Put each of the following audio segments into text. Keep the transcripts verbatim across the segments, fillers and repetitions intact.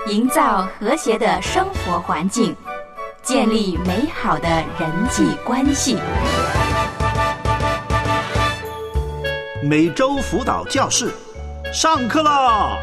营造和谐的生活环境，建立美好的人际关系。 每周辅导教室上课啦！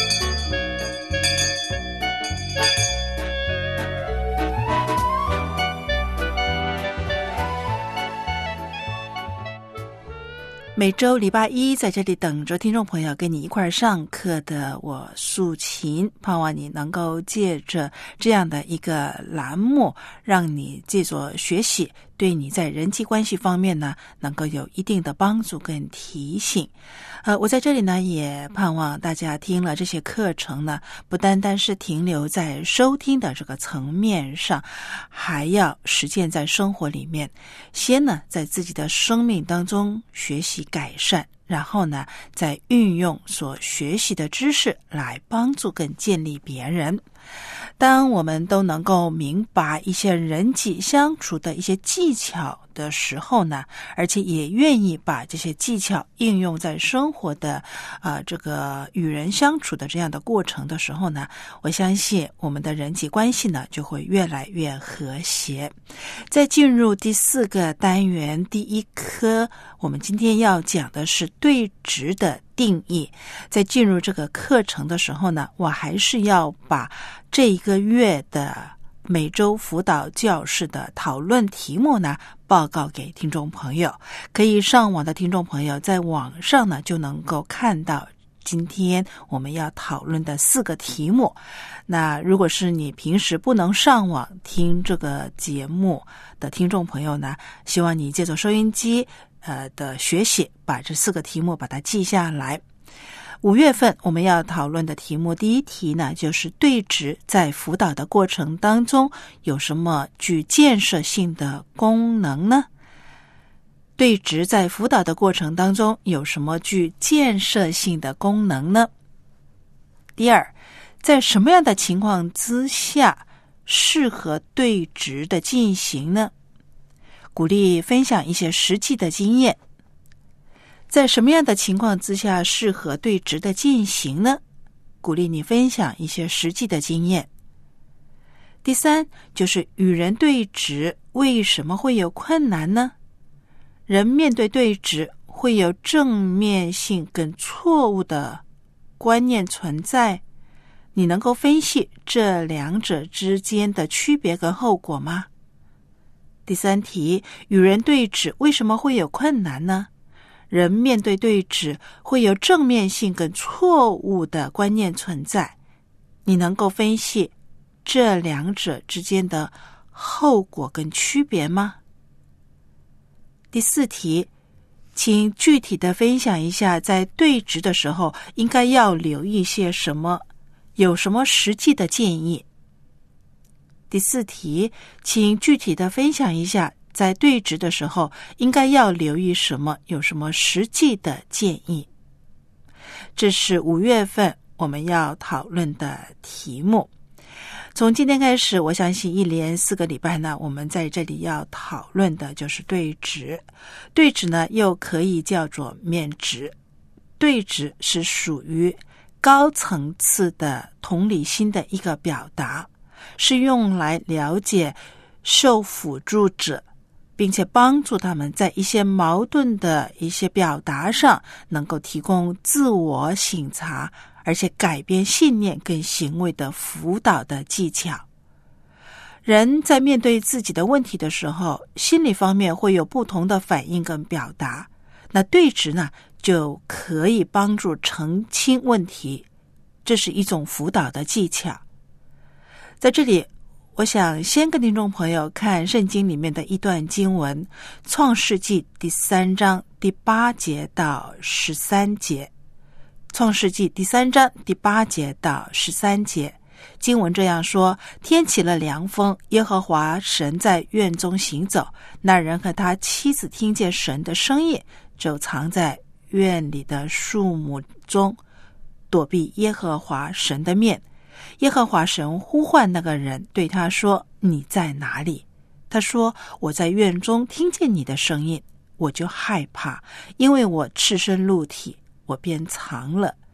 每周礼拜一在这里等着听众朋友跟你一块儿上课的我素琴，盼望你能够借着这样的一个栏目，让你借着学习对你在人际关系方面呢能够有一定的帮助跟提醒。呃，我在这里呢也盼望大家听了这些课程呢，不单单是停留在收听的这个层面上，还要实践在生活里面。先呢在自己的生命当中学习改善，然后呢再运用所学习的知识来帮助跟建立别人。当我们都能够明白一些人际相处的一些技巧的时候呢，而且也愿意把这些技巧应用在生活的呃这个与人相处的这样的过程的时候呢，我相信我们的人际关系呢就会越来越和谐。在进入第四个单元第一课，我们今天要讲的是对值的定义。在进入这个课程的时候呢，我还是要把这一个月的每周辅导教室的讨论题目呢报告给听众朋友。可以上网的听众朋友在网上呢就能够看到今天我们要讨论的四个题目。那如果是你平时不能上网听这个节目的听众朋友呢，希望你借助收音机呃的学习，把这四个题目把它记下来。五月份我们要讨论的题目，第一题呢就是对值在辅导的过程当中有什么具建设性的功能呢？对值在辅导的过程当中有什么具建设性的功能呢？第二，在什么样的情况之下适合对值的进行呢？鼓励分享一些实际的经验。在什么样的情况之下适合对值的进行呢？鼓励你分享一些实际的经验。第三，就是与人对值为什么会有困难呢？人面对对值会有正面性跟错误的观念存在，你能够分析这两者之间的区别跟后果吗？第三题，与人对值为什么会有困难呢？人面对对值会有正面性跟错误的观念存在，你能够分析这两者之间的后果跟区别吗？第四题，请具体的分享一下在对值的时候应该要留意些什么，有什么实际的建议？第四题，请具体的分享一下在对值的时候应该要留意什么，有什么实际的建议？这是五月份我们要讨论的题目。从今天开始，我相信一连四个礼拜呢，我们在这里要讨论的就是对值。对值呢又可以叫做面值。对值是属于高层次的同理心的一个表达，是用来了解受辅助者，并且帮助他们在一些矛盾的一些表达上能够提供自我省察，而且改变信念跟行为的辅导的技巧。人在面对自己的问题的时候，心理方面会有不同的反应跟表达，那对值呢就可以帮助澄清问题，这是一种辅导的技巧。在这里我想先跟听众朋友看圣经里面的一段经文，创世纪第三章第八节到十三节。创世纪第三章第八节到十三节，经文这样说：天起了凉风，耶和华神在院中行走，那人和他妻子听见神的声音，就藏在院里的树木中，躲避耶和华神的面。耶和华神呼唤那个人，对他说：你在哪里？他说：我在院中听见你的声音，我就害怕，因为我赤身露体，我便藏了。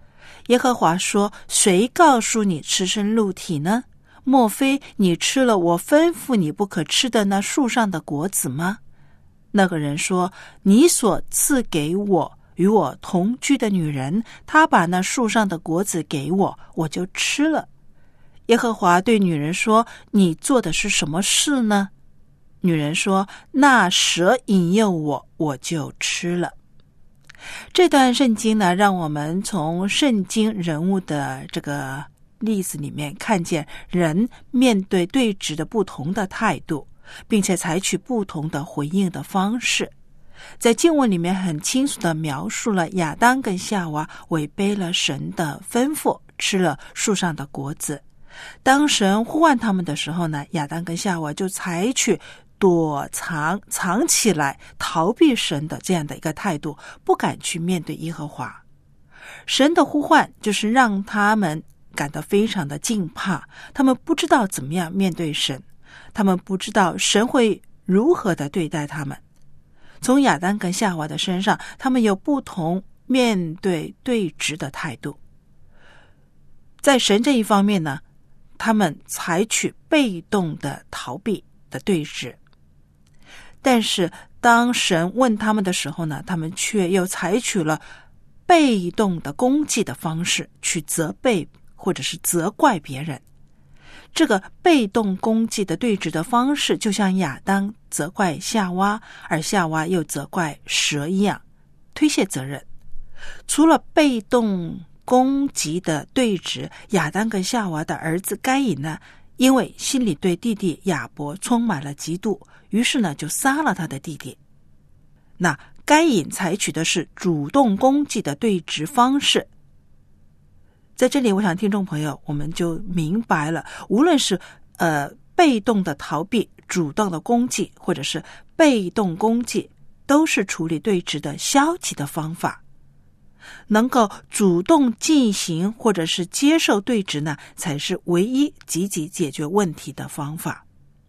耶和华说，谁告诉你吃生露体呢？莫非你吃了我吩咐你不可吃的那树上的果子吗？那个人说，你所赐给我与我同居的女人，她把那树上的果子给我，我就吃了。耶和华对女人说，你做的是什么事呢？女人说，那蛇引诱我，我就吃了。这段圣经呢，让我们从圣经人物的这个例子里面看见人面对对质的不同的态度，并且采取不同的回应的方式。在经文里面很清楚地描述了亚当跟夏娃违背了神的吩咐，吃了树上的果子。当神呼唤他们的时候呢，亚当跟夏娃就采取躲藏、藏起来、逃避神的这样的一个态度，不敢去面对耶和华。神的呼唤就是让他们感到非常的惊怕，他们不知道怎么样面对神，他们不知道神会如何的对待他们。从亚当跟夏娃的身上，他们有不同面对对质的态度。在神这一方面呢，他们采取被动的逃避的对质，但是当神问他们的时候呢，他们却又采取了被动的攻击的方式去责备或者是责怪别人。这个被动攻击的对峙的方式，就像亚当责怪夏娃，而夏娃又责怪蛇一样，推卸责任。除了被动攻击的对峙，亚当跟夏娃的儿子该隐呢，因为心里对弟弟亚伯充满了嫉妒，于是呢就杀了他的弟弟。那该隐采取的是主动攻击的对峙方式。在这里我想听众朋友我们就明白了，无论是呃被动的逃避、主动的攻击，或者是被动攻击，都是处理对峙的消极的方法。能够主动进行或者是接受对峙呢，才是唯一积极解决问题的方法。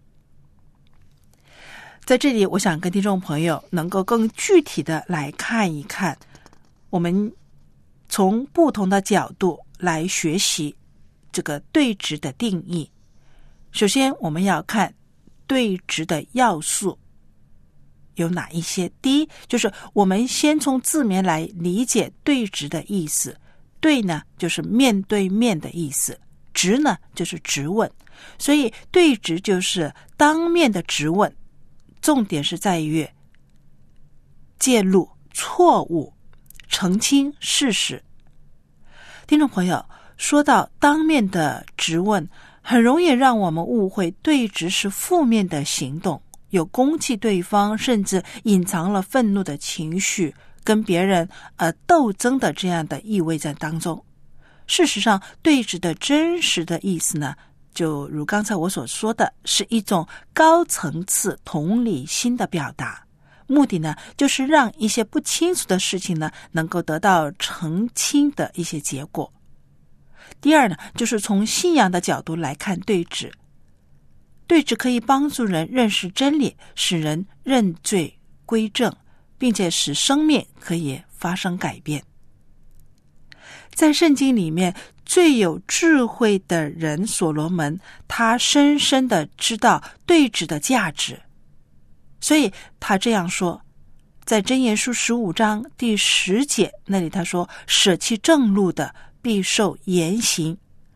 在这里我想跟听众朋友能够更具体的来看一看，我们从不同的角度来学习这个对质的定义。首先我们要看对质的要素有哪一些。第一，就是我们先从字面来理解对质的意思。对呢，就是面对面的意思；质呢，就是质问。所以对质就是当面的质问，重点是在于揭露错误，澄清事实。听众朋友，说到当面的质问，很容易让我们误会对质是负面的行动，有攻击对方，甚至隐藏了愤怒的情绪，跟别人呃斗争的这样的意味在当中。事实上，对质的真实的意思呢，就如刚才我所说的，是一种高层次同理心的表达，目的呢，就是让一些不清楚的事情呢，能够得到澄清的一些结果。第二呢，就是从信仰的角度来看对质。对质可以帮助人认识真理，使人认罪归正，并且使生命可以发生改变。在圣经里面，最有智慧的人所罗门，他深深地知道对质的价值，所以他这样说，在箴言书十五章第十节那里他说，舍弃正路的必受严刑，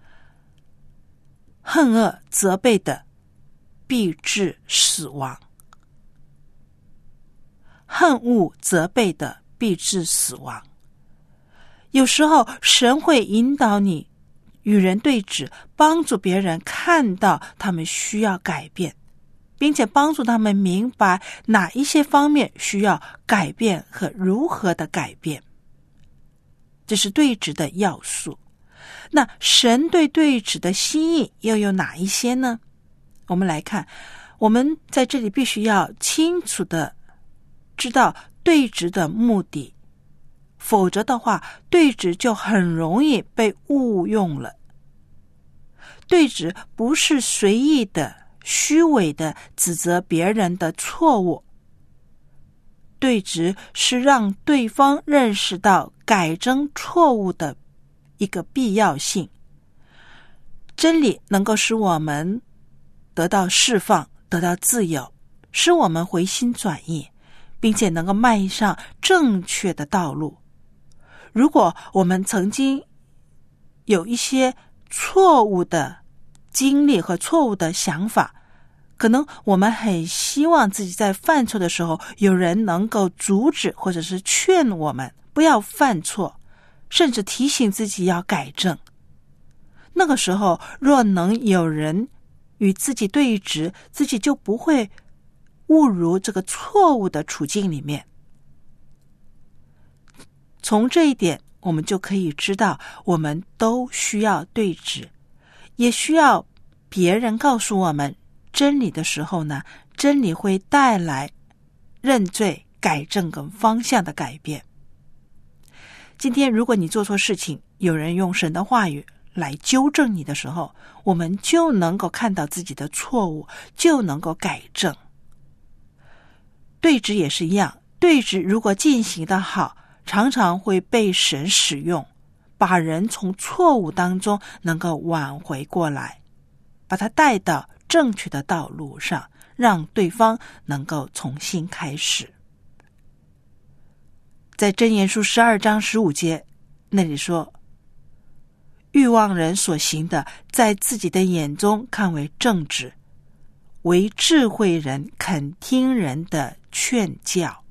恨恶责备的必致死亡。恨恶责备的必致死亡。有时候神会引导你与人对峙，帮助别人看到他们需要改变，并且帮助他们明白哪一些方面需要改变和如何的改变。这是对峙的要素。那神对对峙的心意又有哪一些呢？我们来看，我们在这里必须要清楚的知道对峙的目的，否则的话，对峙就很容易被误用了。对峙不是随意的、虚伪的指责别人的错误，对峙是让对方认识到改正错误的一个必要性。真理能够使我们得到释放，得到自由，使我们回心转意，并且能够迈上正确的道路。如果我们曾经有一些错误的经历和错误的想法，可能我们很希望自己在犯错的时候有人能够阻止或者是劝我们不要犯错，甚至提醒自己要改正。那个时候若能有人与自己对峙，自己就不会误入这个错误的处境里面。从这一点我们就可以知道，我们都需要对峙，也需要别人告诉我们真理的时候呢，真理会带来认罪、改正跟方向的改变。今天如果你做错事情，有人用神的话语来纠正你的时候，我们就能够看到自己的错误，就能够改正。对峙也是一样，对峙如果进行得好，常常会被神使用，把人从错误当中能够挽回过来，把他带到正确的道路上，让对方能够重新开始。在箴言书十二章十五节那里说，欲望人所行的，在自己的眼中看为正直，为智慧人肯听人的劝教。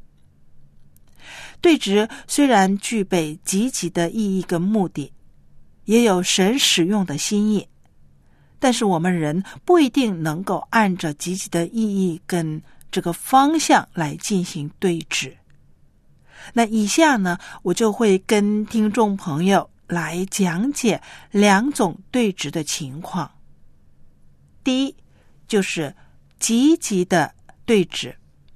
对峙虽然具备积极的意义跟目的，也有神使用的心意，但是我们人不一定能够按着积极的意义跟这个方向来进行对峙。那以下呢，我就会跟听众朋友来讲解两种对峙的情况。第一，就是积极的对峙。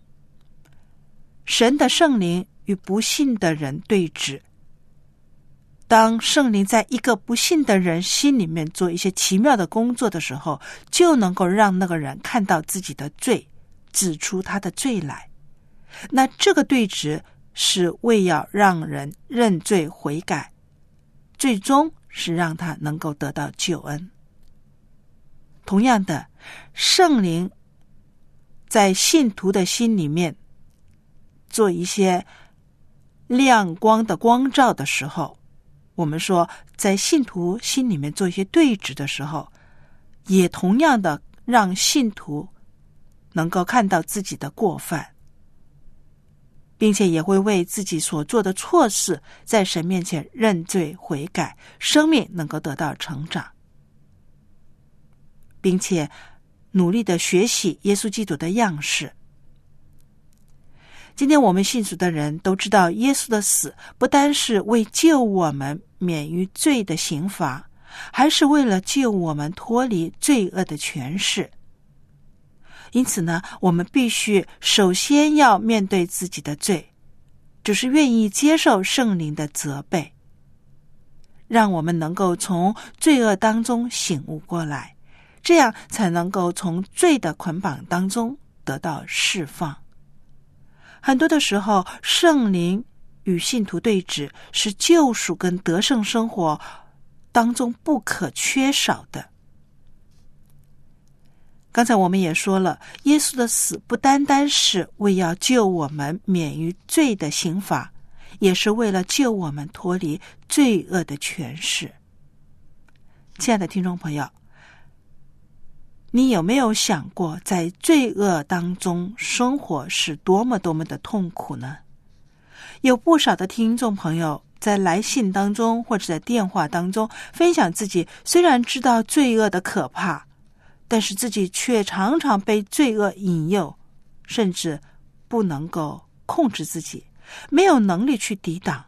神的圣灵与不信的人对峙。当圣灵在一个不信的人心里面做一些奇妙的工作的时候，就能够让那个人看到自己的罪，指出他的罪来。那这个对峙是为要让人认罪悔改，最终是让他能够得到救恩。同样的，圣灵在信徒的心里面做一些亮光的光照的时候，我们说在信徒心里面做一些对峙的时候，也同样的让信徒能够看到自己的过犯，并且也会为自己所做的错事在神面前认罪悔改，生命能够得到成长，并且努力的学习耶稣基督的样式。今天我们信主的人都知道，耶稣的死不单是为救我们免于罪的刑罚，还是为了救我们脱离罪恶的权势。因此呢，我们必须首先要面对自己的罪，就是愿意接受圣灵的责备，让我们能够从罪恶当中醒悟过来，这样才能够从罪的捆绑当中得到释放。很多的时候，圣灵与信徒对峙是救赎跟得胜生活当中不可缺少的。刚才我们也说了，耶稣的死不单单是为要救我们免于罪的刑罚，也是为了救我们脱离罪恶的权势。亲爱的听众朋友，你有没有想过，在罪恶当中生活是多么多么的痛苦呢？有不少的听众朋友在来信当中或者在电话当中分享自己虽然知道罪恶的可怕，但是自己却常常被罪恶引诱，甚至不能够控制自己，没有能力去抵挡。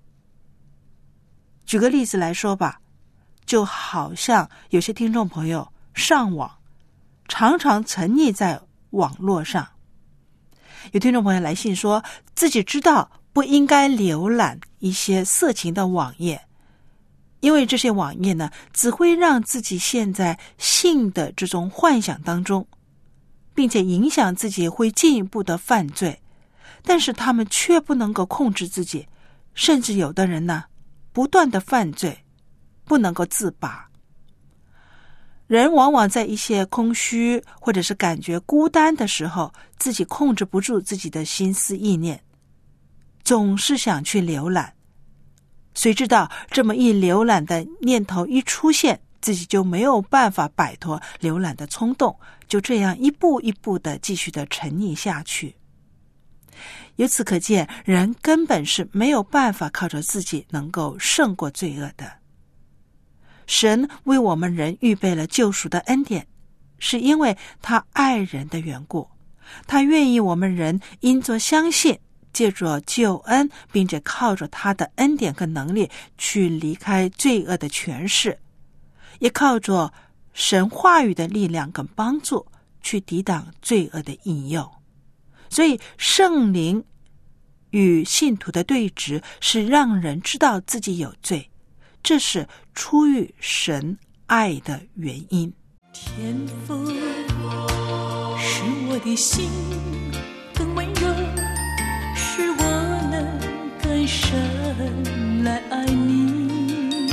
举个例子来说吧，就好像有些听众朋友上网常常沉溺在网络上，有听众朋友来信说自己知道不应该浏览一些色情的网页，因为这些网页呢，只会让自己陷在性的这种幻想当中，并且影响自己会进一步的犯罪，但是他们却不能够控制自己，甚至有的人呢， 不断的犯罪，不能够自拔。人往往在一些空虚或者是感觉孤单的时候，自己控制不住自己的心思意念，总是想去浏览。谁知道这么一浏览的念头一出现，自己就没有办法摆脱浏览的冲动，就这样一步一步的继续的沉溺下去。由此可见，人根本是没有办法靠着自己能够胜过罪恶的。神为我们人预备了救赎的恩典，是因为他爱人的缘故，他愿意我们人因着相信，借着救恩，并且靠着他的恩典跟能力去离开罪恶的权势，也靠着神话语的力量跟帮助去抵挡罪恶的引诱。所以圣灵与信徒的对峙是让人知道自己有罪，这是出于神爱的原因。 天父使我的心更温柔，使我能更深来爱你。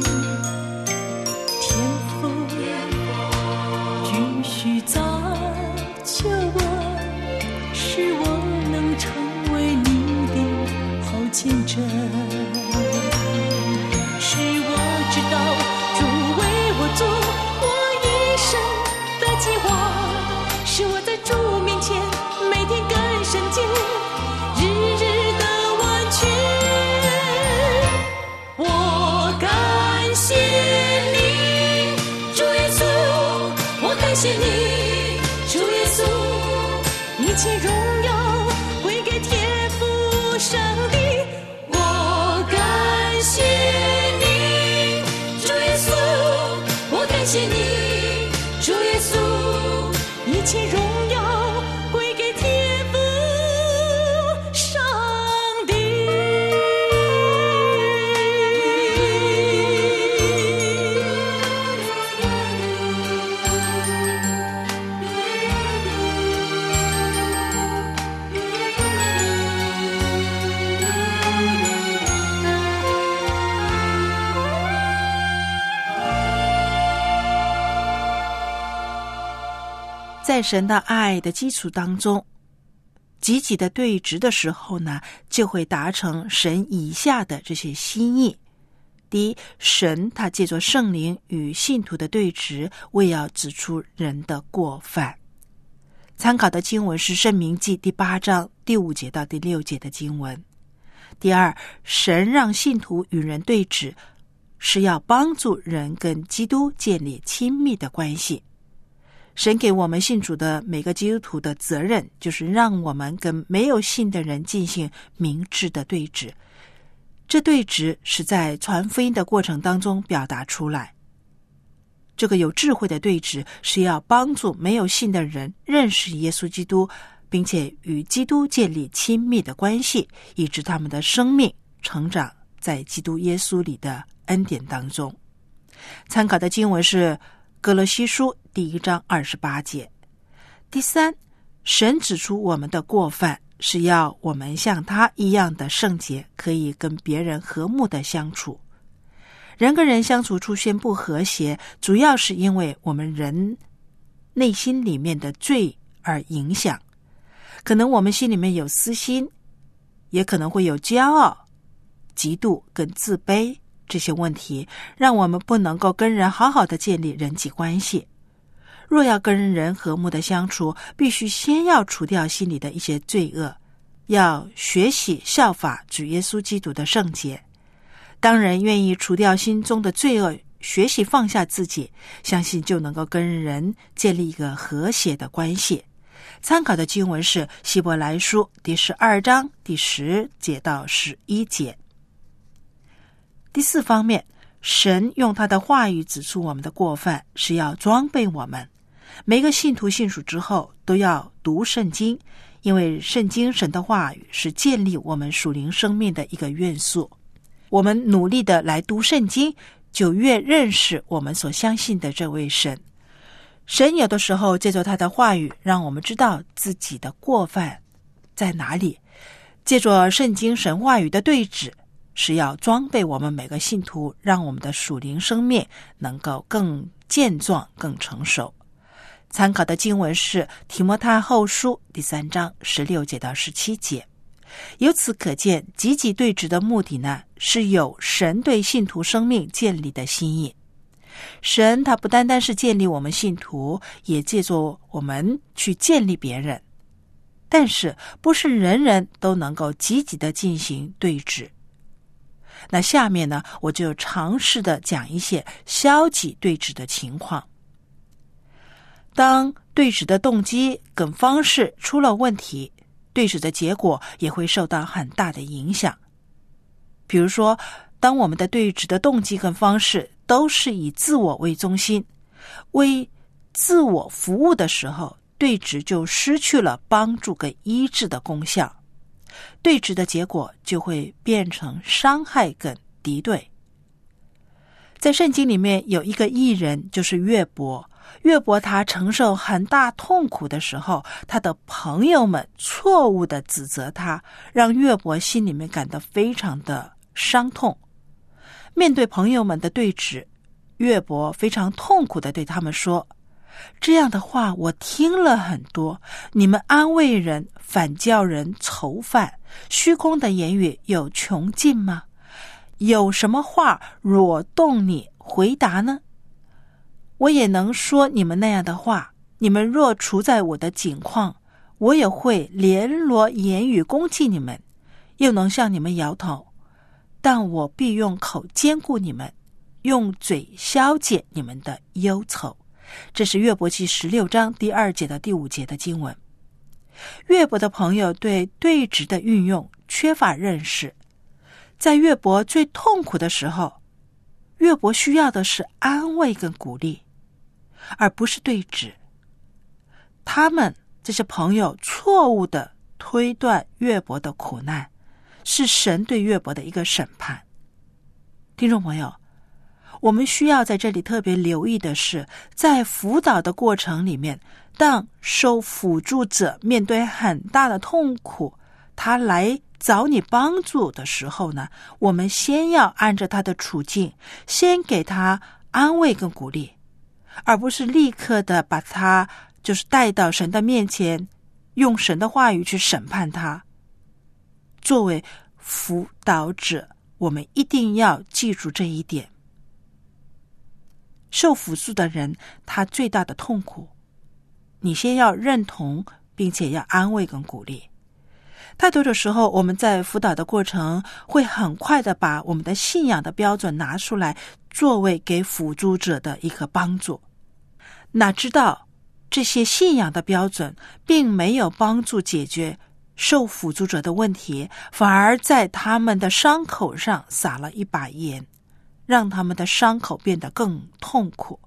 天父继续造就我，使我能成为你的好见证，使我知道主为我做我一生的计划，使我在主面前每天更圣洁，日日的完全。我感谢你，主耶稣，我感谢你，主耶稣，一切荣耀归给天父上帝。我感谢你，主耶稣，我感谢你，主耶稣，一切荣耀归给天父上帝。 在神的爱的基础当中，积极的对峙的时候呢，就会达成神以下的这些心意。第一，神他借着圣灵与信徒的对峙，为要指出人的过犯。参考的经文是申命记第八章第五节到第六节的经文。第二，神让信徒与人对峙，是要帮助人跟基督建立亲密的关系。神给我们信主的每个基督徒的责任，就是让我们跟没有信的人进行明智的对峙。这对峙是在传福音的过程当中表达出来。这个有智慧的对峙是要帮助没有信的人认识耶稣基督，并且与基督建立亲密的关系，以致他们的生命成长在基督耶稣里的恩典当中。参考的经文是歌罗西书第一章二十八节。第三，神指出我们的过犯，是要我们像他一样的圣洁，可以跟别人和睦的相处。人跟人相处出现不和谐，主要是因为我们人内心里面的罪而影响。可能我们心里面有私心，也可能会有骄傲、嫉妒跟自卑这些问题，让我们不能够跟人好好的建立人际关系。若要跟人和睦的相处，必须先要除掉心里的一些罪恶，要学习效法主耶稣基督的圣洁。当人愿意除掉心中的罪恶，学习放下自己，相信就能够跟人建立一个和谐的关系。参考的经文是希伯来书第十二章第十节到十一节。第四方面，神用他的话语指出我们的过犯，是要装备我们。每个信徒信主之后都要读圣经，因为圣经神的话语是建立我们属灵生命的一个元素。我们努力的来读圣经，就越认识我们所相信的这位神。神有的时候借着他的话语，让我们知道自己的过犯在哪里。借着圣经神话语的对峙， 是要装备我们每个信徒，让我们的属灵生命能够更健壮、更成熟。参考的经文是提摩太后书第三章十六节到十七节。由此可见，积极对职的目的呢，是有神对信徒生命建立的心意。神他不单单是建立我们信徒，也借助我们去建立别人。但是不是人人都能够积极的进行对职。那下面呢，我就尝试的讲一些消极对职的情况。当对职的动机跟方式出了问题，对职的结果也会受到很大的影响。比如说，当我们的对职的动机跟方式都是以自我为中心，为自我服务的时候，对职就失去了帮助跟医治的功效，对职的结果就会变成伤害跟敌对。在圣经里面有一个义人，就是约伯。约伯他承受很大痛苦的时候，他的朋友们错误地指责他，让约伯心里面感到非常的伤痛。面对朋友们的对质，约伯非常痛苦地对他们说，这样的话我听了很多，你们安慰人，反叫人愁烦，虚空的言语有穷尽吗？有什么话惹动你回答呢？我也能说你们那样的话，你们若处在我的境况，我也会联络言语攻击你们，又能向你们摇头，但我必用口坚固你们，用嘴消解你们的忧愁。这是约伯记十六章第二节到第五节的经文。约伯的朋友对对质的运用缺乏认识，在约伯最痛苦的时候，约伯需要的是安慰跟鼓励，而不是对质。他们这些朋友错误地推断约伯的苦难，是神对约伯的一个审判。听众朋友，我们需要在这里特别留意的是，在辅导的过程里面，当受辅助者面对很大的痛苦，他来找你帮助的时候呢，我们先要按照他的处境，先给他安慰跟鼓励，而不是立刻的把他就是带到神的面前，用神的话语去审判他。作为辅导者，我们一定要记住这一点。受辅助的人，他最大的痛苦，你先要认同，并且要安慰跟鼓励。太多的时候，我们在辅导的过程会很快的把我们的信仰的标准拿出来，作为给辅助者的一个帮助。哪知道这些信仰的标准并没有帮助解决受辅助者的问题，反而在他们的伤口上撒了一把盐，让他们的伤口变得更痛苦。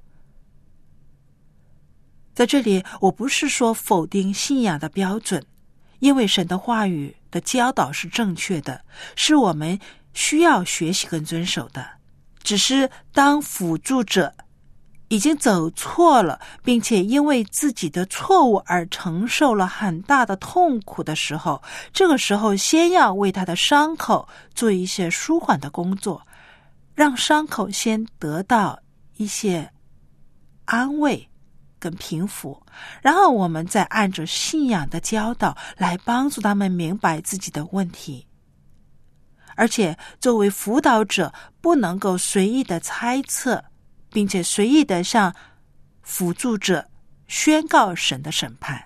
在这里，我不是说否定信仰的标准，因为神的话语的教导是正确的，是我们需要学习跟遵守的。只是当辅助者已经走错了，并且因为自己的错误而承受了很大的痛苦的时候，这个时候先要为他的伤口做一些舒缓的工作，让伤口先得到一些安慰跟平复，然后我们再按照信仰的教导来帮助他们明白自己的问题。而且作为辅导者，不能够随意的猜测，并且随意的向辅助者宣告神的审判。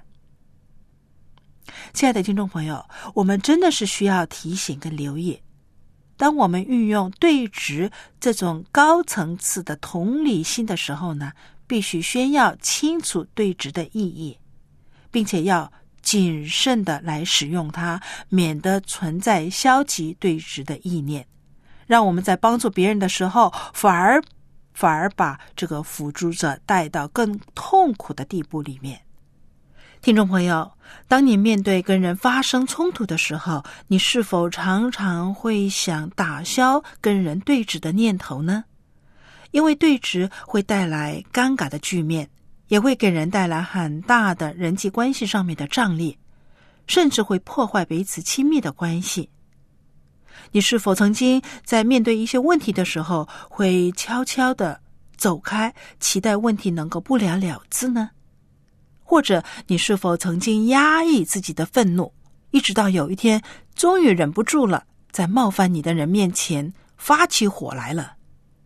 亲爱的听众朋友，我们真的是需要提醒跟留意，当我们运用对质这种高层次的同理心的时候呢，必须先要清楚对质的意义，并且要谨慎的来使用它，免得存在消极对质的意念，让我们在帮助别人的时候，反而反而把这个辅助者带到更痛苦的地步里面。听众朋友，当你面对跟人发生冲突的时候，你是否常常会想打消跟人对质的念头呢？因为对质会带来尴尬的局面，也会给人带来很大的人际关系上面的张力，甚至会破坏彼此亲密的关系。 你是否曾经在面对一些问题的时候，会悄悄地走开，期待问题能够不了了之呢？或者你是否曾经压抑自己的愤怒，一直到有一天终于忍不住了，在冒犯你的人面前发起火来了？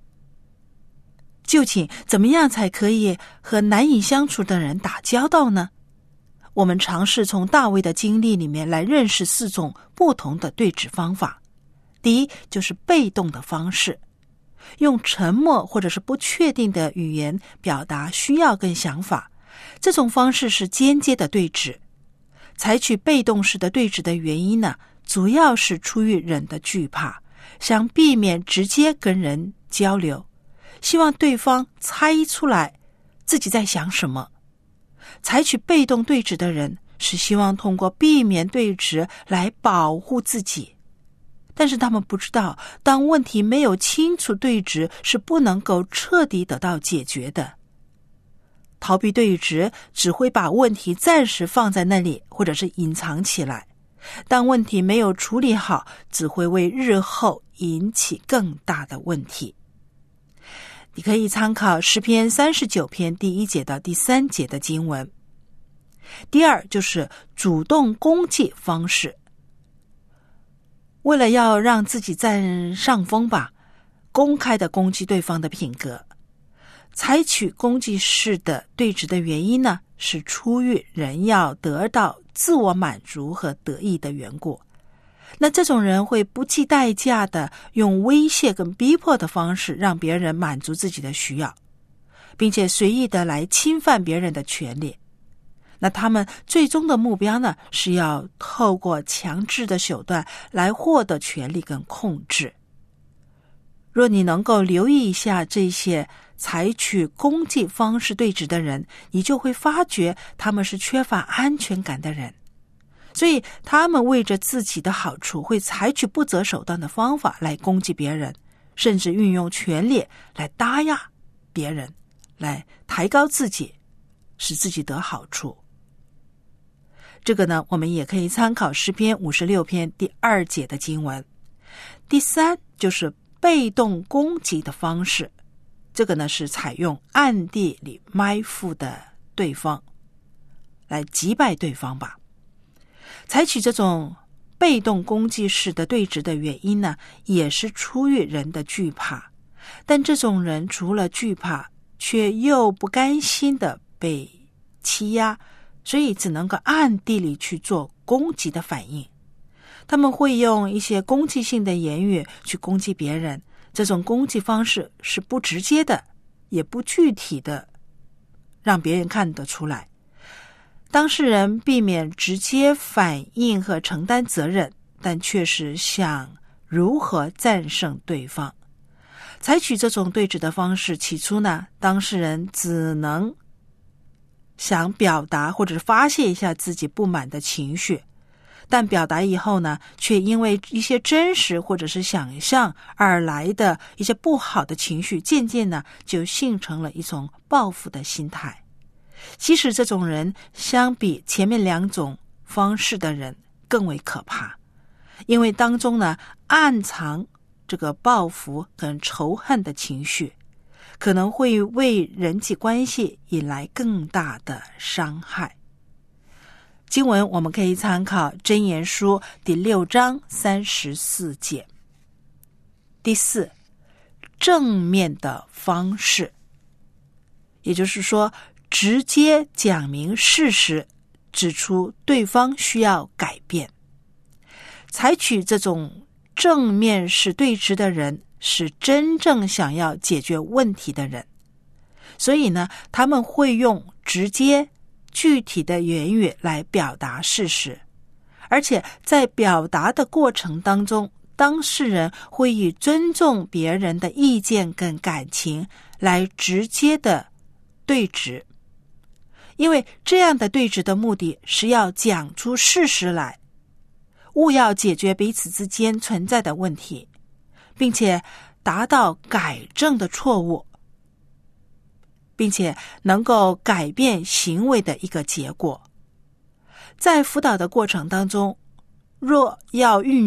究竟怎么样才可以和难以相处的人打交道呢？我们尝试从大卫的经历里面来认识四种不同的对峙方法。第一，就是被动的方式，用沉默或者是不确定的语言表达需要跟想法，这种方式是间接的对峙。采取被动式的对峙的原因呢，主要是出于人的惧怕，想避免直接跟人交流，希望对方猜出来自己在想什么。采取被动对峙的人是希望通过避免对峙来保护自己，但是他们不知道，当问题没有清楚对峙，是不能够彻底得到解决的。逃避对峙只会把问题暂时放在那里，或者是隐藏起来。当问题没有处理好，只会为日后引起更大的问题。你可以参考诗篇三十九篇第一节到第三节的经文。第二，就是主动攻击方式。为了要让自己占上风吧，公开的攻击对方的品格。采取攻击式的对峙的原因呢，是出于人要得到自我满足和得意的缘故。那这种人会不计代价的用威胁跟逼迫的方式让别人满足自己的需要，并且随意的来侵犯别人的权利。那他们最终的目标呢，是要透过强制的手段来获得权力跟控制。若你能够留意一下这些采取攻击方式对峙的人，你就会发觉他们是缺乏安全感的人。所以他们为着自己的好处，会采取不择手段的方法来攻击别人，甚至运用权力来打压别人，来抬高自己，使自己得好处。这个呢，我们也可以参考诗篇五十六篇第二节的经文。第三，就是被动攻击的方式，这个呢是采用暗地里埋伏的对方，来击败对方吧。采取这种被动攻击式的对峙的原因呢，也是出于人的惧怕。但这种人除了惧怕，却又不甘心的被欺压，所以只能够暗地里去做攻击的反应。他们会用一些攻击性的言语去攻击别人，这种攻击方式是不直接的，也不具体的，让别人看得出来。当事人避免直接反应和承担责任，但却是想如何战胜对方。采取这种对峙的方式，起初呢，当事人只能想表达或者发泄一下自己不满的情绪，但表达以后呢，却因为一些真实或者是想象而来的一些不好的情绪，渐渐呢就形成了一种报复的心态。其实这种人相比前面两种方式的人更为可怕，因为当中呢暗藏这个报复跟仇恨的情绪，可能会为人际关系引来更大的伤害。经文我们可以参考箴言书第六章三十四节。第四，正面的方式，也就是说直接讲明事实，指出对方需要改变。采取这种正面式对峙的人是真正想要解决问题的人，所以呢，他们会用直接具体的言语来表达事实，而且在表达的过程当中，当事人会以尊重别人的意见跟感情来直接的对峙。因为这样的对峙的目的是要讲出事实来，务要解决彼此之间存在的问题，并且达到改正的错误，并且能够改变行为的一个结果。在辅导的过程当中，若要运用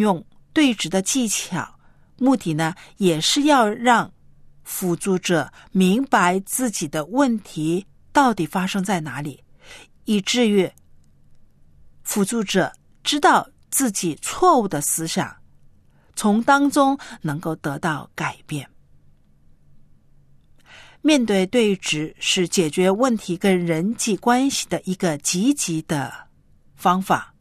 对峙的技巧，目的呢，也是要让辅助者明白自己的问题到底发生在哪里，以至于辅助者知道自己错误的思想，从当中能够得到改变。面对对峙是解决问题跟人际关系的一个积极的方法。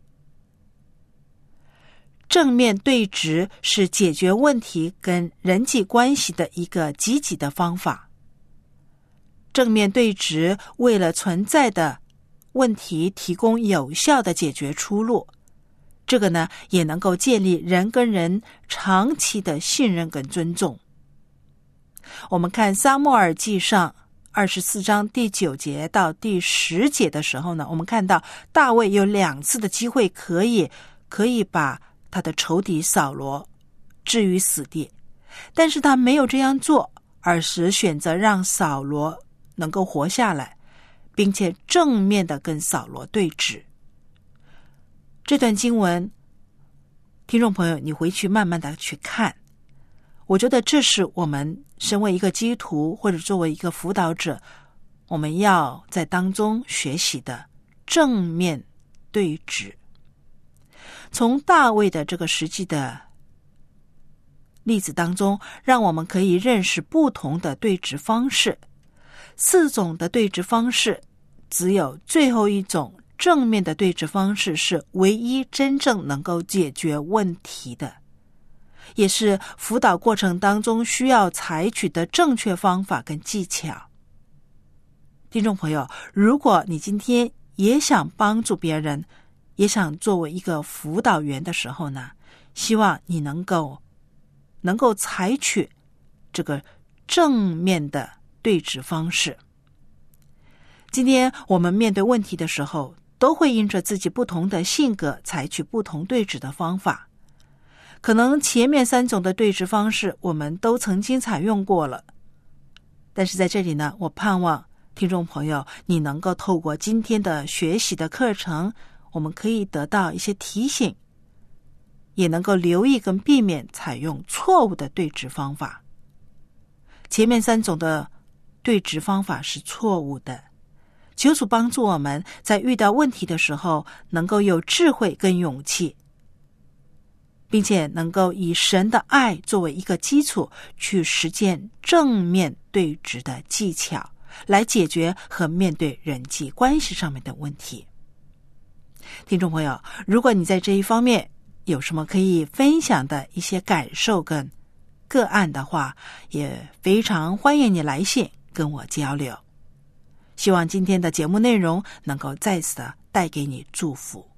正面对峙是解决问题跟人际关系的一个积极的方法。正面对峙为了存在的问题提供有效的解决出路，这个呢，也能够建立人跟人长期的信任跟尊重。我们看撒母耳记上二十四章第九节到第十节的时候呢，我们看到大卫有两次的机会可以可以把他的仇敌扫罗置于死地，但是他没有这样做，而是选择让扫罗能够活下来，并且正面的跟扫罗对峙。这段经文，听众朋友，你回去慢慢的去看，我觉得这是我们身为一个基督徒或者作为一个辅导者，我们要在当中学习的正面对峙。从大卫的这个实际的例子当中，让我们可以认识不同的对峙方式。四种的对峙方式，只有最后一种正面的对峙方式是唯一真正能够解决问题的，也是辅导过程当中需要采取的正确方法跟技巧。听众朋友，如果你今天也想帮助别人，也想作为一个辅导员的时候呢，希望你能够能够采取这个正面的对峙方式。今天我们面对问题的时候，都会因着自己不同的性格采取不同对峙的方法。可能前面三种的对峙方式我们都曾经采用过了，但是在这里呢，我盼望听众朋友你能够透过今天的学习的课程，我们可以得到一些提醒，也能够留意跟避免采用错误的对峙方法。前面三种的对峙方法是错误的，求主帮助我们在遇到问题的时候能够有智慧跟勇气，并且能够以神的爱作为一个基础，去实践正面对峙的技巧，来解决和面对人际关系上面的问题。听众朋友，如果你在这一方面有什么可以分享的一些感受跟个案的话，也非常欢迎你来信跟我交流。希望今天的节目内容能够再次的带给你祝福。